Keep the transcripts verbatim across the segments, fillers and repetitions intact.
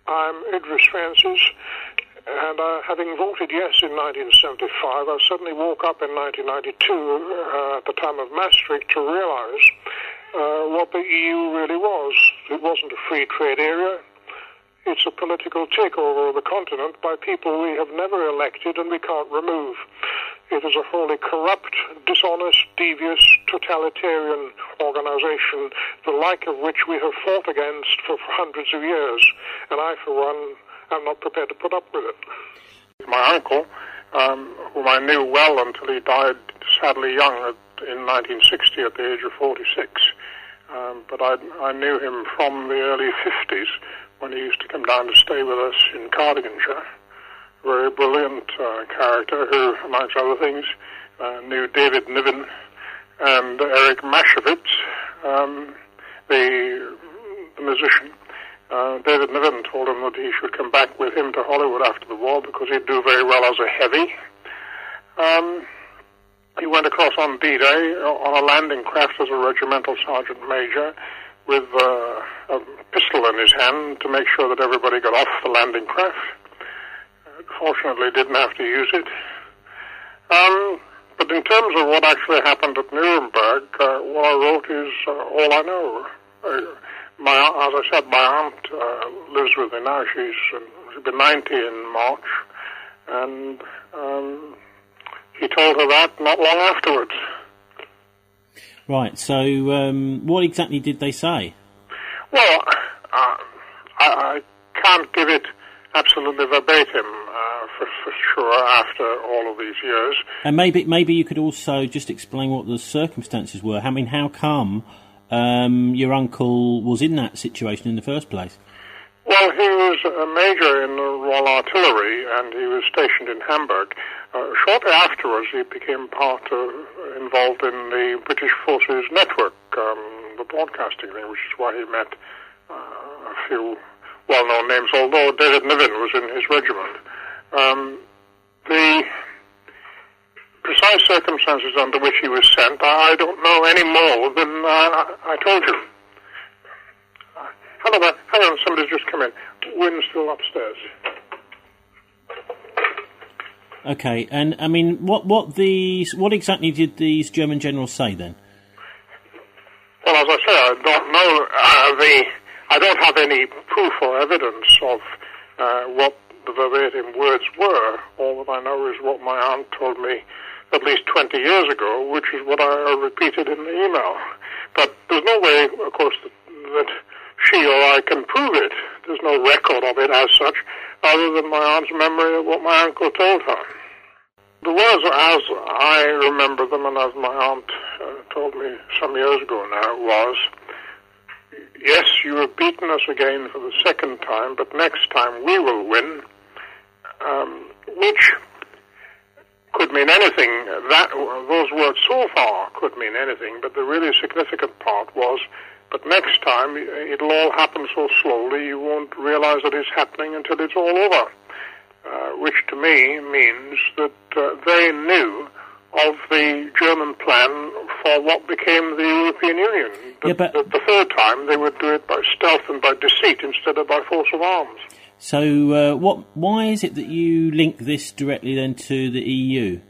I'm Idris Francis, and uh, having voted yes in nineteen seventy-five, I suddenly woke up in nineteen ninety-two, uh, at the time of Maastricht, to realise uh, what the E U really was. It wasn't a free trade area. It's a political takeover of the continent by people we have never elected and we can't remove. It is a wholly corrupt, dishonest, devious, totalitarian organisation, the like of which we have fought against for hundreds of years. And I, for one, am not prepared to put up with it. My uncle, um, whom I knew well until he died sadly young at, in nineteen sixty at the age of forty-six, um, but I, I knew him from the early fifties when he used to come down to stay with us in Cardiganshire. Very brilliant uh, character who, amongst other things, uh, knew David Niven and Eric Mashevitz, um, the, the musician. Uh, David Niven told him that he should come back with him to Hollywood after the war because he'd do very well as a heavy. Um, he went across on D-Day on a landing craft as a regimental sergeant major with uh, a pistol in his hand to make sure that everybody got off the landing craft. Fortunately, didn't have to use it. Um, but in terms of what actually happened at Nuremberg, uh, what I wrote is uh, all I know. Uh, my, as I said, my aunt uh, lives with me now. She's uh, she'll be ninety in March, and um, he told her that not long afterwards. Right. So, um, what exactly did they say? Well, uh, I, I can't give it absolutely verbatim, uh, for, for sure, after all of these years. And maybe maybe you could also just explain what the circumstances were. I mean, how come um, your uncle was in that situation in the first place? Well, he was a major in the Royal Artillery, and he was stationed in Hamburg. Uh, shortly afterwards, he became part of, involved in the British Forces Network, um, the broadcasting thing, which is why he met uh, a few well-known names, although David Niven was in his regiment. Um, the precise circumstances under which he was sent, I don't know any more than uh, I told you. Hang on, hang on, somebody's just come in. Wynn's still upstairs. Okay, and I mean, what what these what exactly did these German generals say then? Well, as I say, I don't know uh, the. I don't have any proof or evidence of uh, what the verbatim words were. All that I know is what my aunt told me at least twenty years ago, which is what I repeated in the email. But there's no way, of course, that, that she or I can prove it. There's no record of it as such, other than my aunt's memory of what my uncle told her. The words, as I remember them, and as my aunt uh, told me some years ago now, was, "Yes, you have beaten us again for the second time, but next time we will win," um, which could mean anything. That those words so far could mean anything, but the really significant part was, but next time it'll all happen so slowly you won't realize that it's happening until it's all over, uh, which to me means that uh, they knew of the German plan for what became the European Union. The, yeah, but the, the third time they would do it by stealth and by deceit instead of by force of arms. So uh, what? Why is it that you link this directly then to the E U?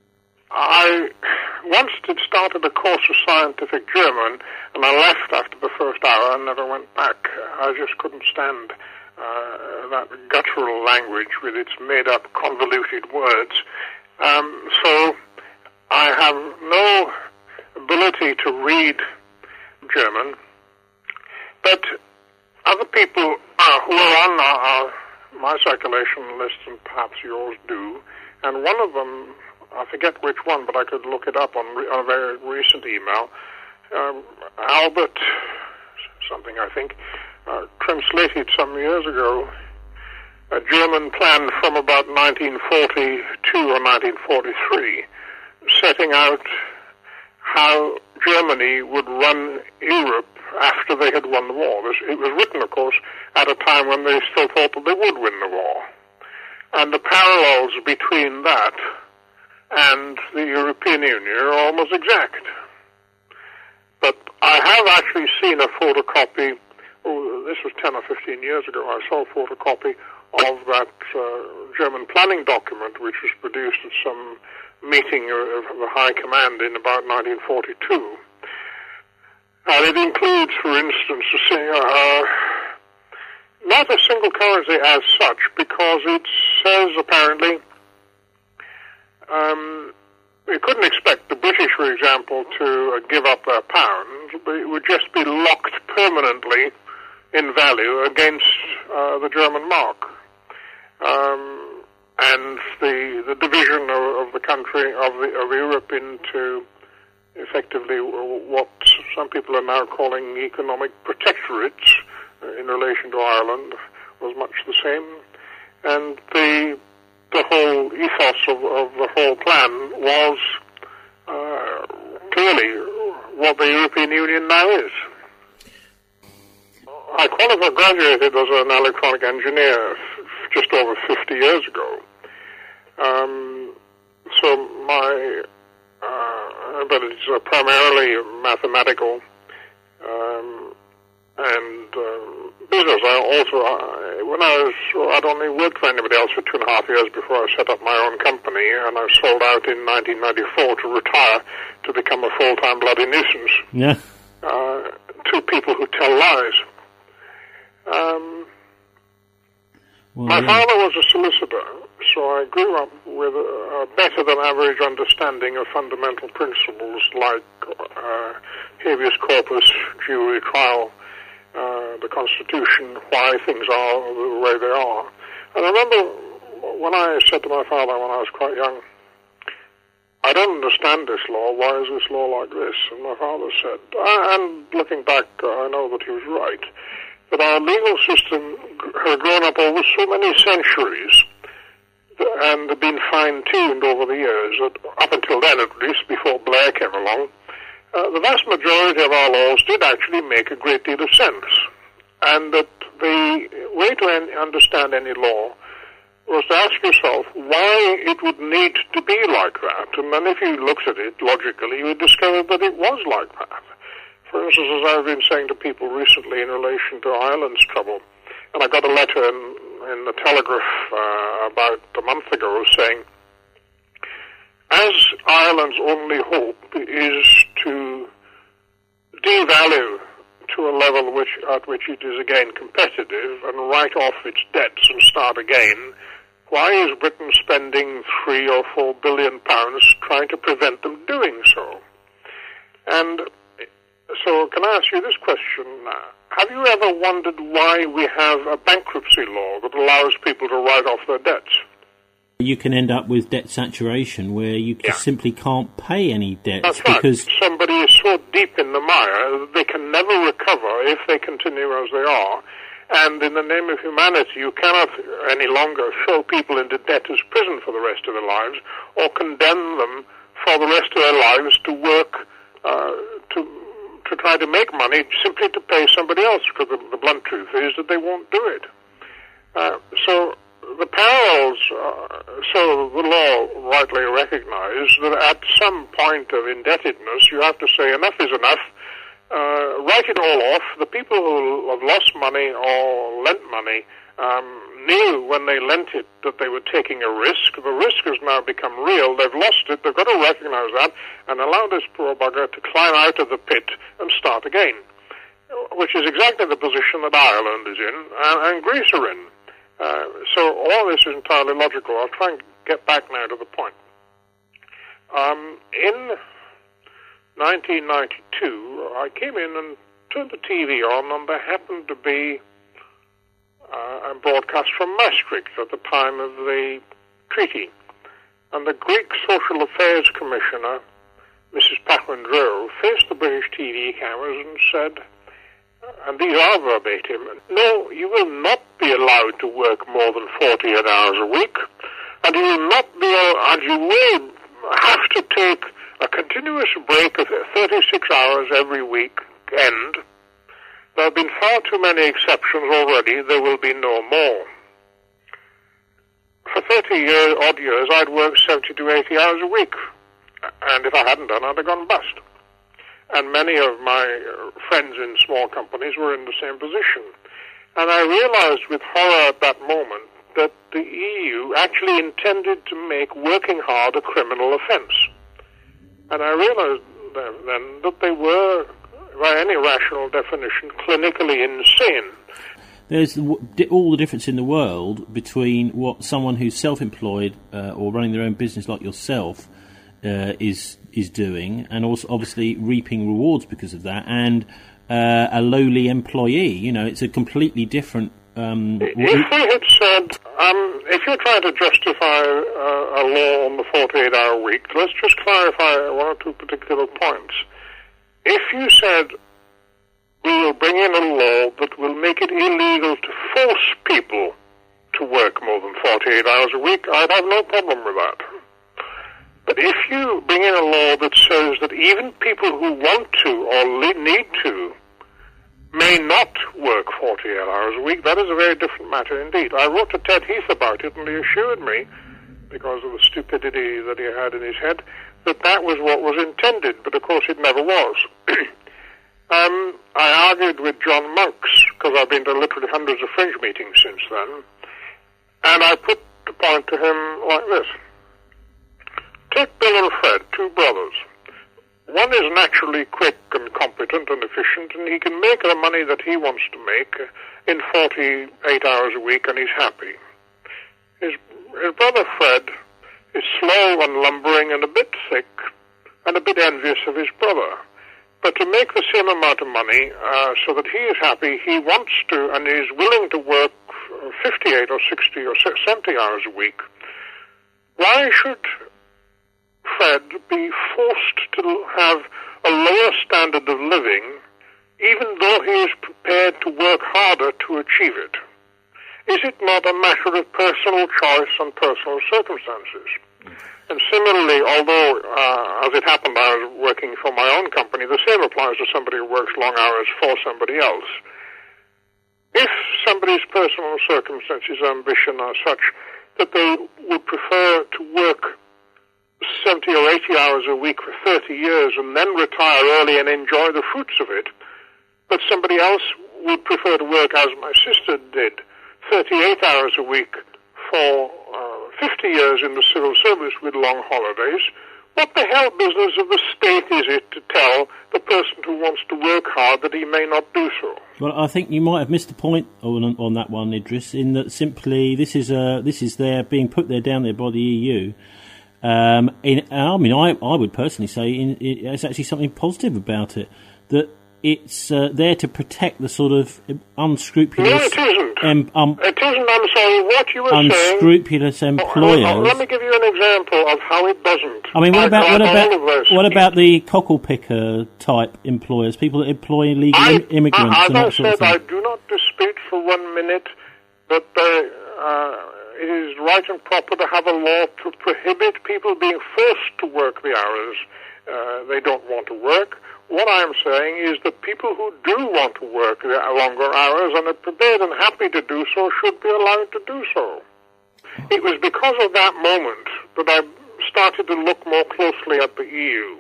I once had started a course of scientific German, and I left after the first hour and never went back. I just couldn't stand uh, that guttural language with its made-up, convoluted words. Um, so I have no ability to read German, but other people uh, who are on our, our, my circulation list, and perhaps yours do, and one of them, I forget which one, but I could look it up on, re- on a very recent email, um, Albert something, I think, uh, translated some years ago a German plan from about nineteen forty-two or nineteen forty-three, setting out how Germany would run Europe after they had won the war. It was written, of course, at a time when they still thought that they would win the war. And the parallels between that and the European Union are almost exact. But I have actually seen a photocopy oh, this was ten or fifteen years ago, I saw a photocopy of that uh, German planning document, which was produced at some meeting of, of the High Command in about nineteen forty-two. And it includes, for instance, uh, not a single currency as such, because it says apparently um, we couldn't expect the British, for example, to uh, give up their pound, but it would just be locked permanently in value against uh, the German mark. Um, and the the division of, of the country, of, the, of Europe into effectively what some people are now calling economic protectorates in relation to Ireland was much the same. And the the whole ethos of, of the whole plan was uh, clearly what the European Union now is. I qualified, graduated as an electronic engineer just over fifty years ago. Um, so my uh, abilities are primarily mathematical um, and um, business. I also, uh, when I was, I'd only worked for anybody else for two and a half years before I set up my own company, and I sold out in nineteen ninety-four to retire to become a full-time bloody nuisance. Yeah. Uh, to people who tell lies. Um, well, my yeah. father was a solicitor, so I grew up with a, a better than average understanding of fundamental principles like uh, habeas corpus, jury trial, uh, the Constitution, why things are the way they are. And I remember when I said to my father when I was quite young, I don't understand this law, why is this law like this? And my father said, and looking back, I know that he was right, that our legal system had grown up over so many centuries and had been fine-tuned over the years that up until then, at least, before Blair came along, uh, the vast majority of our laws did actually make a great deal of sense. And that the way to en- understand any law was to ask yourself why it would need to be like that. And then if you looked at it logically, you would discover that it was like that. For instance, as I've been saying to people recently in relation to Ireland's trouble, and I got a letter in, in the Telegraph uh, about a month ago saying, as Ireland's only hope is to devalue to a level which, at which it is again competitive and write off its debts and start again, why is Britain spending three or four billion pounds trying to prevent them doing so? And so can I ask you this question? Have you ever wondered why we have a bankruptcy law that allows people to write off their debts? You can end up with debt saturation where you yeah. simply can't pay any debts. That's because right. Somebody is so deep in the mire that they can never recover if they continue as they are. And in the name of humanity, you cannot any longer throw people into debtors' prison for the rest of their lives or condemn them for the rest of their lives to work uh, to to try to make money simply to pay somebody else, because the, the blunt truth is that they won't do it. Uh, so the parallels, uh, so the law rightly recognized that at some point of indebtedness you have to say enough is enough, uh, write it all off. The people who have lost money or lent money um, knew when they lent it that they were taking a risk. The risk has now become real. They've lost it. They've got to recognize that and allow this poor bugger to climb out of the pit and start again, which is exactly the position that Ireland is in and, and Greece are in. Uh, so all this is entirely logical. I'll try and get back now to the point. Um, in nineteen ninety-two, I came in and turned the T V on, and there happened to be uh, a broadcast from Maastricht at the time of the treaty. And the Greek Social Affairs Commissioner, Missus Papandreou, faced the British T V cameras and said, and these are verbatim, no, you will not be allowed to work more than forty-eight hours a week, and you will not be, and you will have to take a continuous break of thirty-six hours every week end. There have been far too many exceptions already. There will be no more. For thirty year, odd years, I'd worked seventy to eighty hours a week, and if I hadn't done, I'd have gone bust. and many of my friends in small companies were in the same position. And I realized with horror at that moment that the E U actually intended to make working hard a criminal offense. And I realized then that they were, by any rational definition, clinically insane. There's all the difference in the world between what someone who's self-employed uh, or running their own business like yourself uh, is is doing, and also obviously reaping rewards because of that, and uh, a lowly employee. You know, it's a completely different. Um, if we had said, um, if you're trying to justify uh, a law on the forty-eight hour week, let's just clarify one or two particular points. If you said, we will bring in a law that will make it illegal to force people to work more than forty-eight hours a week, I'd have no problem with that. But if you bring in a law that says that even people who want to or need to may not work forty-eight hours a week, that is a very different matter indeed. I wrote to Ted Heath about it, and he assured me, because of the stupidity that he had in his head, that that was what was intended, but of course it never was. Um, I argued with John Monks, because I've been to literally hundreds of fringe meetings since then, and I put the point to him like this. Take Bill and Fred, two brothers. One is naturally quick and competent and efficient, and he can make the money that he wants to make in forty-eight hours a week, and he's happy. His, his brother Fred is slow and lumbering and a bit thick and a bit envious of his brother. But to make the same amount of money uh, so that he is happy, he wants to and is willing to work fifty-eight or sixty or seventy hours a week. Why should Fred be forced to have a lower standard of living even though he is prepared to work harder to achieve it? Is it not a matter of personal choice and personal circumstances? And similarly, although, uh, as it happened, I was working for my own company, the same applies to somebody who works long hours for somebody else. If somebody's personal circumstances or ambition are such that they would prefer to work seventy or eighty hours a week for thirty years and then retire early and enjoy the fruits of it, but somebody else would prefer to work, as my sister did, thirty-eight hours a week for uh, fifty years in the civil service with long holidays, what the hell business of the state is it to tell the person who wants to work hard that he may not do so? Well, I think you might have missed the point on, on that one, Idris, in that simply this is uh, this is there being put there down there by the E U. Um, in, I mean, I, I would personally say in, it's actually something positive about it, that it's uh, there to protect the sort of unscrupulous... No, it isn't. Um, um, it isn't, I'm sorry, what you were unscrupulous saying... employers... Oh, oh, let me give you an example of how it doesn't. I mean, what I, about I, what I, about what about the cockle picker type employers, people that employ illegal I, im- immigrants I, and that as sort I of said, thing? I do not dispute for one minute that they, uh, it is right and proper to have a law to prohibit people being forced to work the hours uh, they don't want to work. What I'm saying is that people who do want to work longer hours and are prepared and happy to do so should be allowed to do so. It was because of that moment that I started to look more closely at the E U.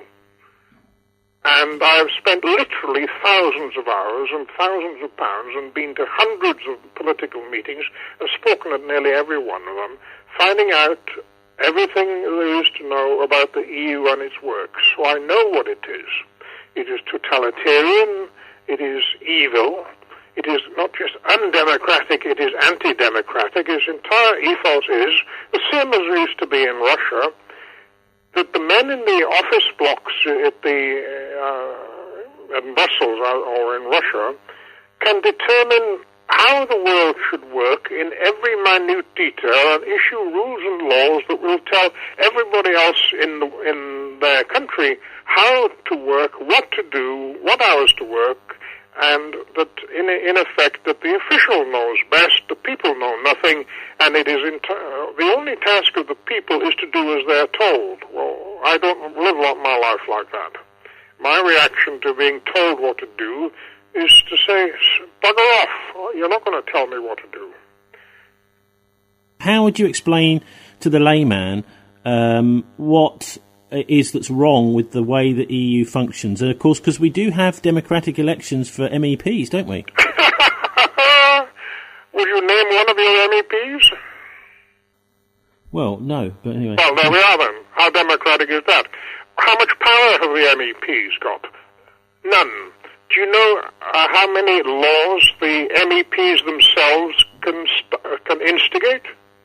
And I've spent literally thousands of hours and thousands of pounds and been to hundreds of political meetings and spoken at nearly every one of them, finding out everything there is to know about the E U and its works. So I know what it is. It is totalitarian, it is evil, it is not just undemocratic, it is anti-democratic. Its entire ethos is the same as it used to be in Russia, that the men in the office blocks at the uh, in Brussels or in Russia can determine how the world should work in every minute detail and issue rules and laws that will tell everybody else in the, in their country how to work, what to do, what hours to work, and that in, in effect that the official knows best, the people know nothing, and it is enti- the only task of the people is to do as they're told. Well, I don't live my life like that. My reaction to being told what to do is to say, bugger off, you're not going to tell me what to do. How would you explain to the layman um, what it is that's wrong with the way the E U functions. And, of course, because we do have democratic elections for M E Ps, don't we? Would you name one of your M E Ps? Well, no, but anyway. Well, there we are then. How democratic is that? How much power have the M E Ps got? None. Do you know uh, how many laws the M E Ps themselves can st- uh, can instigate?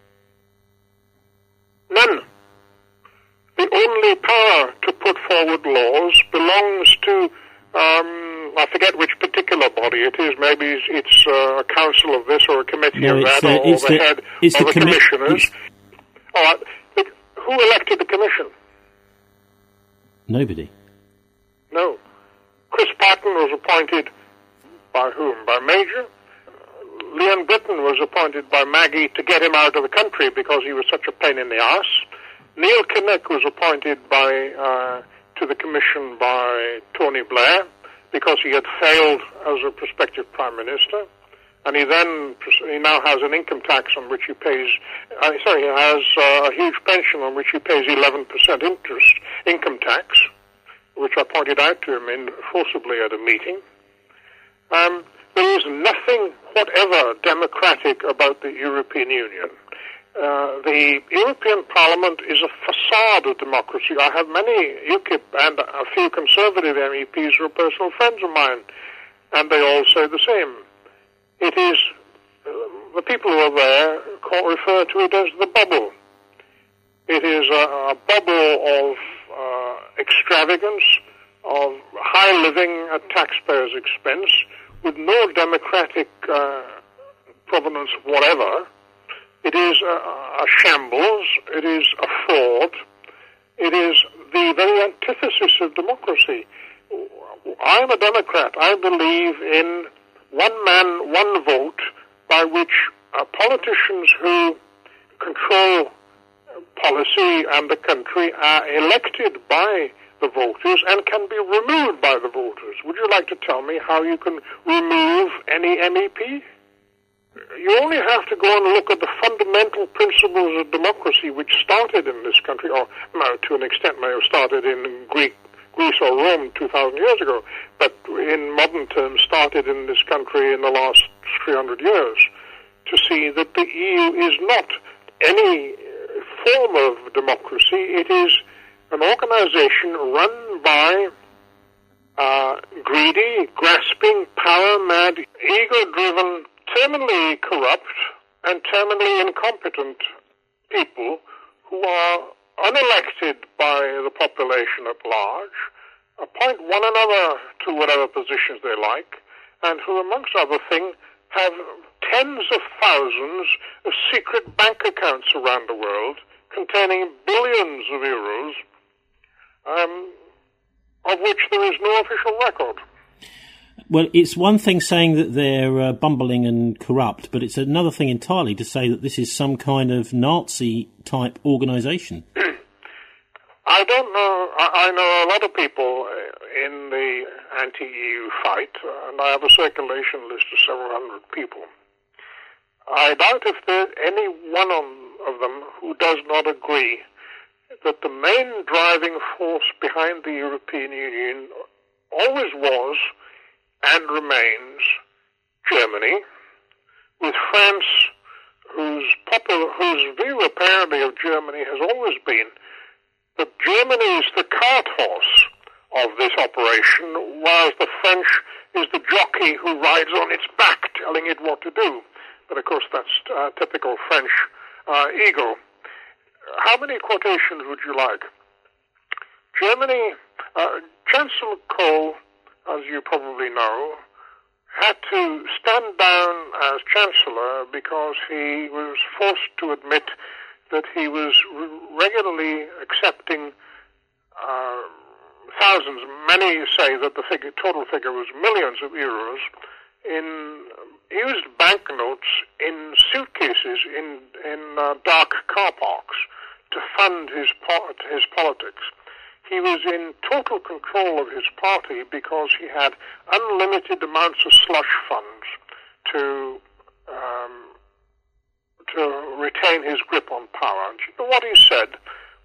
None. The only power to put forward laws belongs to, um, I forget which particular body it is. Maybe it's, it's uh, a council of this or a committee no, of that, uh, or the, the head of the, the commi- commissioners. All right. But who elected the commission? Nobody. No. Chris Patten was appointed by whom? By Major. Leon Britton was appointed by Maggie to get him out of the country because he was such a pain in the ass. Neil Kinnock was appointed by uh, to the commission by Tony Blair because he had failed as a prospective prime minister, and he then he now has an income tax on which he pays. Uh, sorry, he has uh, a huge pension on which he pays eleven percent interest income tax, which I pointed out to him in forcibly at a meeting. Um, there is nothing whatever democratic about the European Union. Uh, the European Parliament is a facade of democracy. I have many UKIP and a few Conservative M E Ps who are personal friends of mine, and they all say the same. It is, uh, the people who are there call, refer to it as the bubble. It is a, a bubble of uh, extravagance, of high living at taxpayers' expense, with no democratic uh, provenance whatever. It is a, a shambles, it is a fraud, it is the very antithesis of democracy. I am a Democrat. I believe in one man, one vote, by which uh, politicians who control policy and the country are elected by the voters and can be removed by the voters. Would you like to tell me how you can remove any M E P? You only have to go and look at the fundamental principles of democracy which started in this country, or no, to an extent may have started in Greek, Greece or Rome two thousand years ago, but in modern terms started in this country in the last three hundred years, to see that the E U is not any form of democracy. It is an organization run by uh, greedy, grasping, power-mad, ego-driven, terminally corrupt and terminally incompetent people who are unelected by the population at large, appoint one another to whatever positions they like, and who, amongst other things, have tens of thousands of secret bank accounts around the world containing billions of euros, um, of which there is no official record. Well, it's one thing saying that they're uh, bumbling and corrupt, but it's another thing entirely to say that this is some kind of Nazi-type organisation. I don't know. I, I know a lot of people in the anti-E U fight, and I have a circulation list of several hundred people. I doubt if there's any one of them who does not agree that the main driving force behind the European Union always was and remains Germany, with France, whose popular, whose view apparently of Germany has always been that Germany is the cart horse of this operation, whereas the French is the jockey who rides on its back, telling it what to do. But of course, that's uh, typical French uh, ego. How many quotations would you like? Germany, uh, Chancellor Kohl, as you probably know, had to stand down as Chancellor because he was forced to admit that he was regularly accepting uh, thousands, many say that the figure, total figure was millions of euros, in used banknotes in suitcases in, in uh, dark car parks to fund his, his politics. He was in total control of his party because he had unlimited amounts of slush funds to um, to retain his grip on power. And you know what he said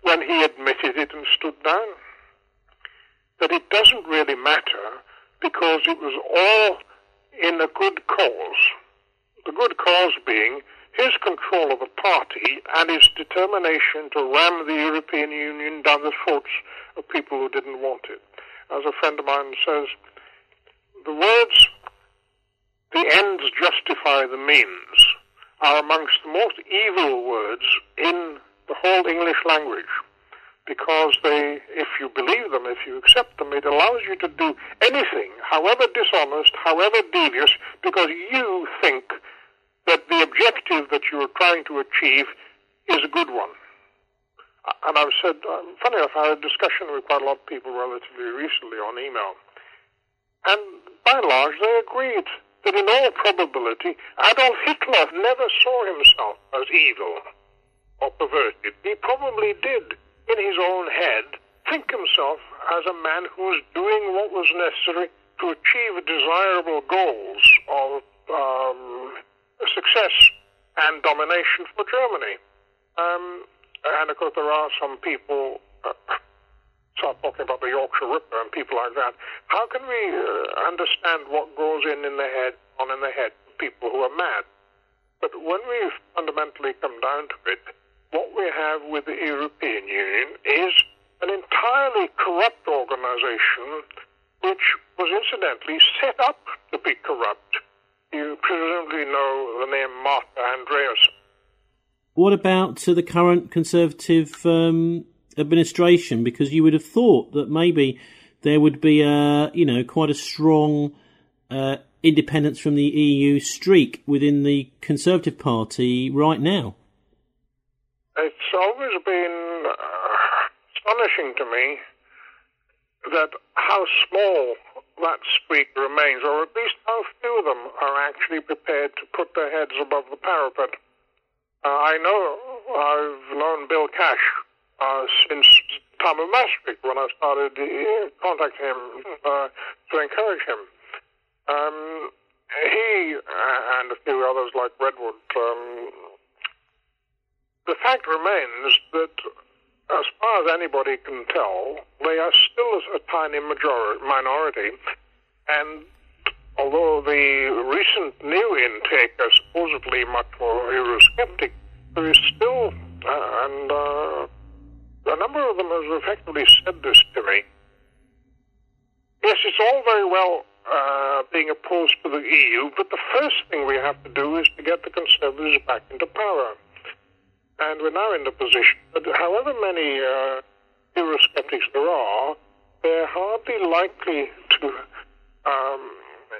when he admitted it and stood down. That it doesn't really matter because it was all in a good cause. The good cause being his control of the party and his determination to ram the European Union down the throats of people who didn't want it. As a friend of mine says, the words, the ends justify the means, are amongst the most evil words in the whole English language, because they, if you believe them, if you accept them, it allows you to do anything, however dishonest, however devious, because you think that the objective that you are trying to achieve is a good one. And I've said, um, funny enough, I had a discussion with quite a lot of people relatively recently on email, and by and large they agreed that in all probability Adolf Hitler never saw himself as evil or perverted. He probably did, in his own head, think himself as a man who was doing what was necessary to achieve desirable goals of um, success and domination for Germany. Um, and of course there are some people, uh, start talking about the Yorkshire Ripper and people like that. How can we uh, understand what goes in in the head, on in the head of people who are mad? But when we fundamentally come down to it, what we have with the European Union is an entirely corrupt organization which was incidentally set up to be corrupt. You presumably know the name Martha Andreasson. What about uh, the current Conservative um, administration? Because you would have thought that maybe there would be a, you know, quite a strong uh, independence from the E U streak within the Conservative Party right now. It's always been uh, astonishing to me that how small that streak remains, or at least how few of them are actually prepared to put their heads above the parapet. Uh, I know I've known Bill Cash uh, since the time of Maastricht, when I started uh, contacting him uh, to encourage him. Um, he uh, and a few others like Redwood, um, the fact remains that as far as anybody can tell, they are still a tiny majority, minority, and although the recent new intake are supposedly much more Eurosceptic, there is still, uh, and uh, a number of them have effectively said this to me, yes, it's all very well uh, being opposed to the E U, but the first thing we have to do is to get the Conservatives back into power. And we're now in the position that however many uh, Eurosceptics there are, they're hardly likely to um,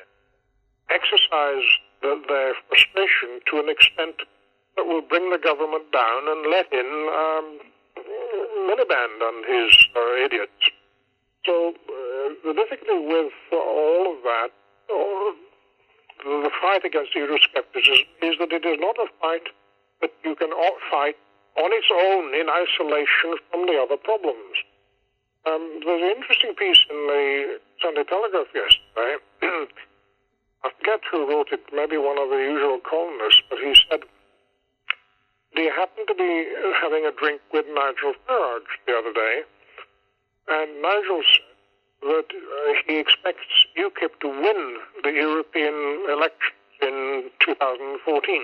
exercise the, their frustration to an extent that will bring the government down and let in um, Miliband and his uh, idiots. So uh, the difficulty with all of that, or the fight against Euroscepticism, is that it is not a fight that you can fight on its own in isolation from the other problems. Um, there's an interesting piece in the Sunday Telegraph yesterday. I forget who wrote it, maybe one of the usual columnists, but he said, do you happen to be having a drink with Nigel Farage the other day? And Nigel said that uh, he expects UKIP to win the European elections in two thousand fourteen.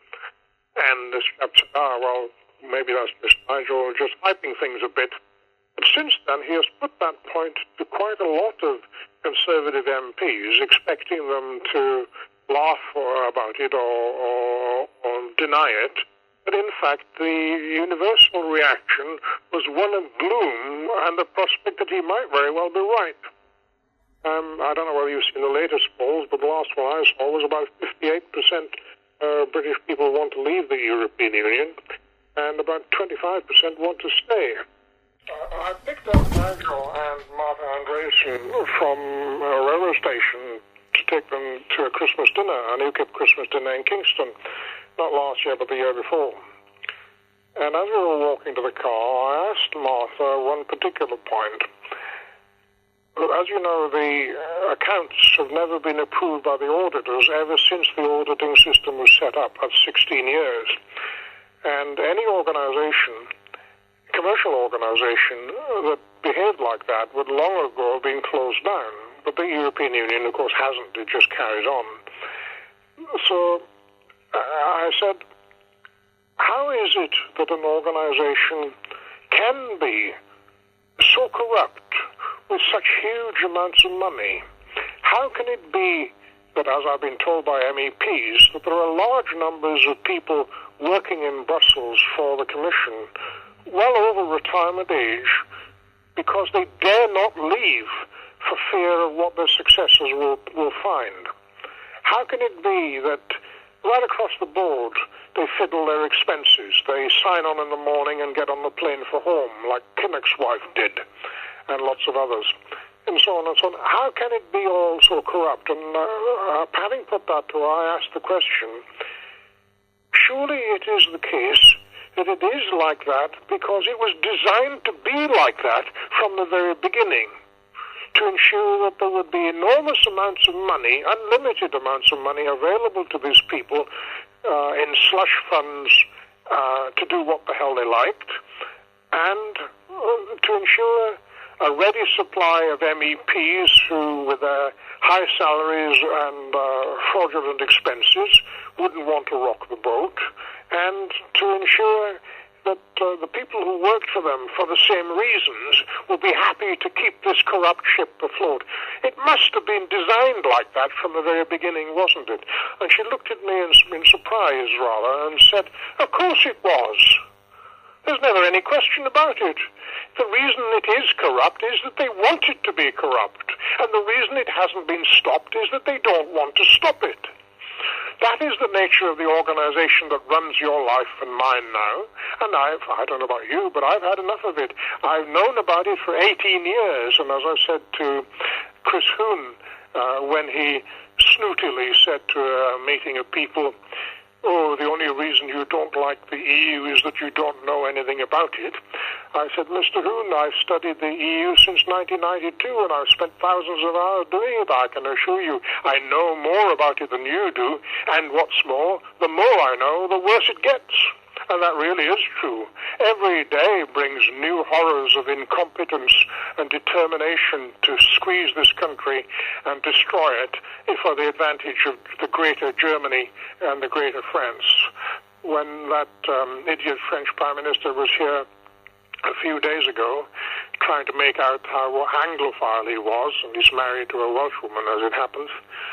And this chap said, ah, well, maybe that's Mister Nigel just hyping things a bit. But since then, he has put that point to quite a lot of Conservative M Ps, expecting them to laugh or, about it or, or, or deny it. But in fact, the universal reaction was one of gloom and the prospect that he might very well be right. Um, I don't know whether you've seen the latest polls, but the last one I saw was about fifty-eight percent uh, British people want to leave the European Union, and about twenty-five percent want to stay. Uh, I picked up Nigel and Martha Andreasson from a railway station to take them to a Christmas dinner, an UKIP Christmas dinner in Kingston, not last year but the year before. And as we were walking to the car, I asked Martha one particular point. As you know, the accounts have never been approved by the auditors ever since the auditing system was set up. That's sixteen years. And any organization commercial organisation that behaved like that would long ago have been closed down. But the European Union, of course, hasn't. It just carries on. So uh, I said, how is it that an organisation can be so corrupt with such huge amounts of money? How can it be that, as I've been told by M E Ps, that there are large numbers of people working in Brussels for the Commission well over retirement age because they dare not leave for fear of what their successors will, will find? How can it be that right across the board they fiddle their expenses? They sign on in the morning and get on the plane for home, like Kinnock's wife did, and lots of others, and so on and so on. How can it be all so corrupt? And uh, having put that to her, I asked the question, surely it is the case that it is like that because it was designed to be like that from the very beginning, to ensure that there would be enormous amounts of money, unlimited amounts of money available to these people uh, in slush funds uh, to do what the hell they liked, and uh, to ensure a ready supply of M E Ps who, with their high salaries and uh, fraudulent expenses, wouldn't want to rock the boat, and to ensure that uh, the people who worked for them for the same reasons would be happy to keep this corrupt ship afloat. It must have been designed like that from the very beginning, wasn't it? And she looked at me in, in surprise, rather, and said, of course it was. There's never any question about it. The reason it is corrupt is that they want it to be corrupt. And the reason it hasn't been stopped is that they don't want to stop it. That is the nature of the organisation that runs your life and mine now. And I've, I don't know about you, but I've had enough of it. I've known about it for eighteen years. And as I said to Chris Huhn, uh, when he snootily said to a meeting of people, oh, the only reason you don't like the E U is that you don't know anything about it. I said, Mister Huhn, I've studied the E U since nineteen ninety-two, and I've spent thousands of hours doing it. I can assure you I know more about it than you do, and what's more, the more I know, the worse it gets. And that really is true. Every day brings new horrors of incompetence and determination to squeeze this country and destroy it for the advantage of the greater Germany and the greater France. When that um, idiot French Prime Minister was here a few days ago trying to make out how Anglophile he was, and he's married to a Welshwoman as it happens,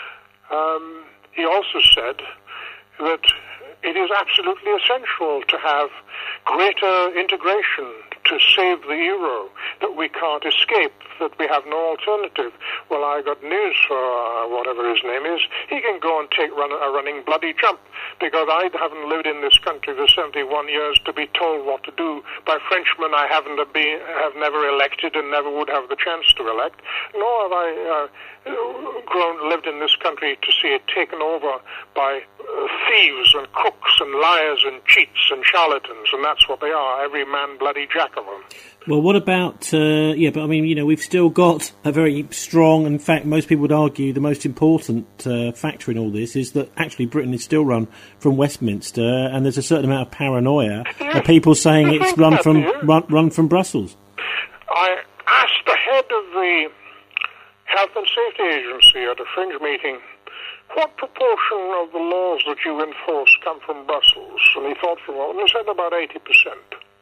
um, he also said that it is absolutely essential to have greater integration to save the euro, that we can't escape, that we have no alternative. Well, I got news for uh, whatever his name is. He can go and take run, a running bloody jump, because I haven't lived in this country for seventy-one years to be told what to do by Frenchmen I haven't been, have never elected and never would have the chance to elect, nor have I uh, grown, lived in this country to see it taken over by uh, thieves and crooks and liars and cheats and charlatans, and that's what they are, every man bloody jack of them. Well, what about, uh, yeah, but I mean, you know, we've still got a very strong, in fact, most people would argue the most important uh, factor in all this is that actually Britain is still run from Westminster, and there's a certain amount of paranoia yes. of people saying You it's run from that, run, run from Brussels. I asked the head of the Health and Safety Agency at a fringe meeting, what proportion of the laws that you enforce come from Brussels? And he thought for a moment, and he said about eighty percent.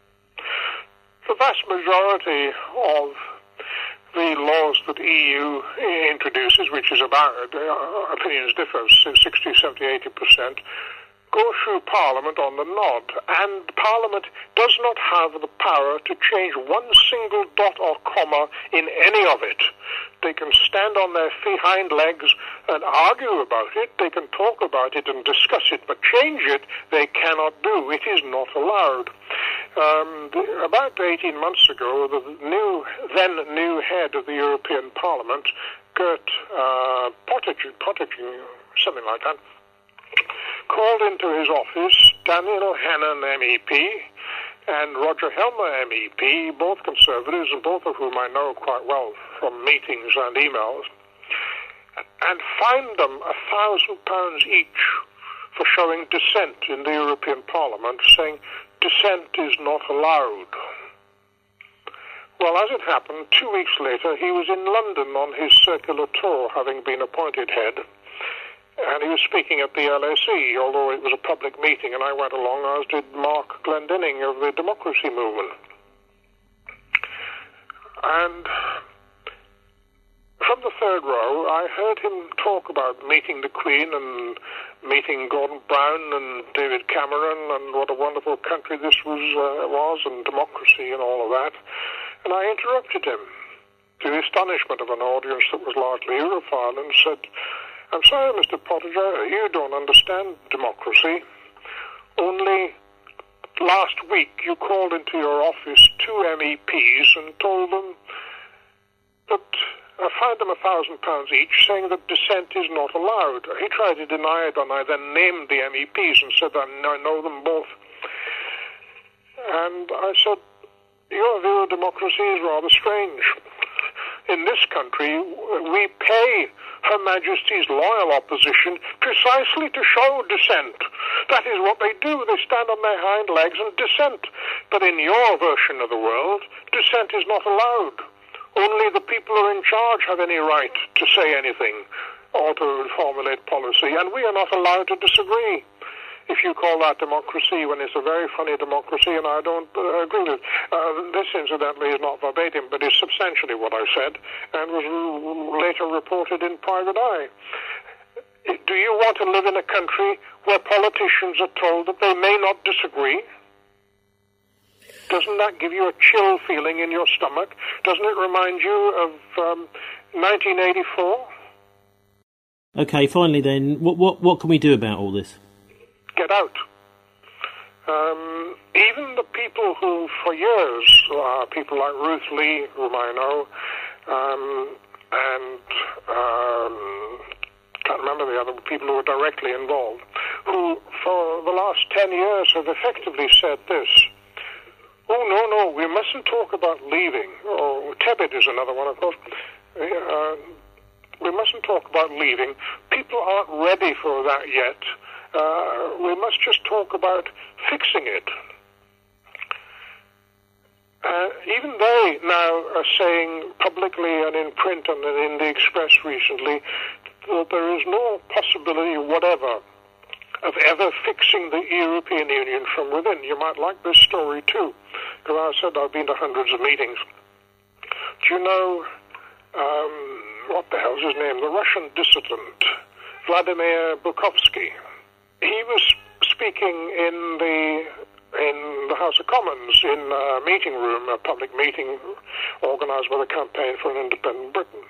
The vast majority of the laws that the E U introduces, which is about, uh, opinions differ, sixty, seventy, eighty percent, go through Parliament on the nod, and Parliament does not have the power to change one single dot or comma in any of it. They can stand on their feet, hind legs and argue about it, they can talk about it and discuss it, but change it they cannot do. It is not allowed. Um, the, about eighteen months ago, the new, then new head of the European Parliament, Gert uh, Pottinger, Pottinger, something like that, called into his office Daniel Hannan M E P and Roger Helmer M E P, both conservatives and both of whom I know quite well from meetings and emails, and fined them a thousand pounds each for showing dissent in the European Parliament, saying dissent is not allowed. Well, as it happened, two weeks later, he was in London on his circular tour, having been appointed head, and he was speaking at the L S E, although it was a public meeting, and I went along, as did Mark Glendinning of the democracy movement. And from the third row, I heard him talk about meeting the Queen and meeting Gordon Brown and David Cameron and what a wonderful country this was, uh, was and democracy and all of that. And I interrupted him, to the astonishment of an audience that was largely Europhile, and said, "I'm sorry, Mister Pottinger, you don't understand democracy. Only last week you called into your office two M E Ps and told them that I fined them a thousand pounds each, saying that dissent is not allowed." He tried to deny it, and I then named the M E Ps and said that I know them both. And I said, "Your view of democracy is rather strange. In this country, we pay Her Majesty's loyal opposition precisely to show dissent. That is what they do. They stand on their hind legs and dissent. But in your version of the world, dissent is not allowed. Only the people who are in charge have any right to say anything or to formulate policy, and we are not allowed to disagree." If you call that democracy when it's a very funny democracy, and I don't uh, agree with it. Uh, this, incidentally, is not verbatim, but is substantially what I said, and was r- later reported in Private Eye. Do you want to live in a country where politicians are told that they may not disagree? Doesn't that give you a chill feeling in your stomach? Doesn't it remind you of um, nineteen eighty-four? Okay, finally then, what, what, what can we do about all this? Get out. Um, even the people who, for years, uh, people like Ruth Lee, whom I know, um, and um, can't remember the other people who were directly involved, who for the last ten years have effectively said this: "Oh, no, no, we mustn't talk about leaving." Oh, Tebbit is another one, of course. Uh, we mustn't talk about leaving. People aren't ready for that yet. Uh, we must just talk about fixing it. Uh, even they now are saying publicly and in print and in the Express recently that there is no possibility whatever of ever fixing the European Union from within. You might like this story too, because I said I've been to hundreds of meetings. Do you know, um, what the hell's his name, the Russian dissident, Vladimir Bukovsky? He was speaking in the in the House of Commons in a meeting room, a public meeting organised by the Campaign for an Independent Britain.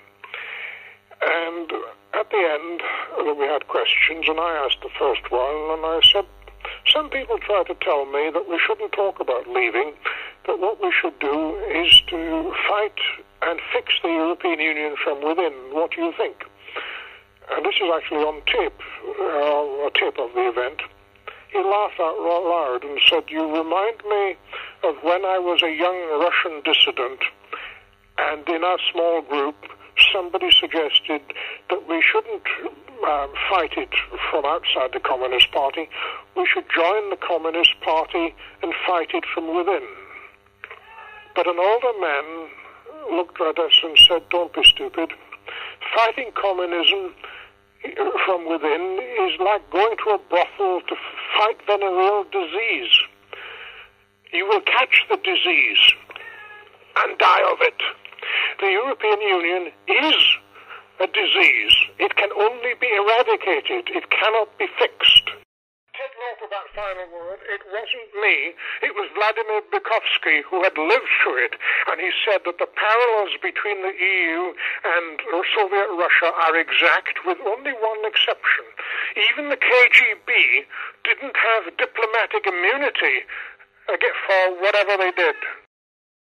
And at the end, we had questions, and I asked the first one, and I said, "Some people try to tell me that we shouldn't talk about leaving, that what we should do is to fight and fix the European Union from within. What do you think?" And this is actually on tape, uh, a tape of the event. He laughed out loud and said, "You remind me of when I was a young Russian dissident, and in our small group, somebody suggested that we shouldn't um, fight it from outside the Communist Party. We should join the Communist Party and fight it from within." But an older man looked at us and said, "Don't be stupid. Fighting communism from within is like going to a brothel to fight venereal disease. You will catch the disease and die of it. The European Union is a disease. It can only be eradicated. It cannot be fixed." Take note of that final word. It wasn't me. It was Vladimir Bukovsky who had lived through it, and he said that the parallels between the E U and Soviet Russia are exact, with only one exception. Even the K G B didn't have diplomatic immunity for whatever they did.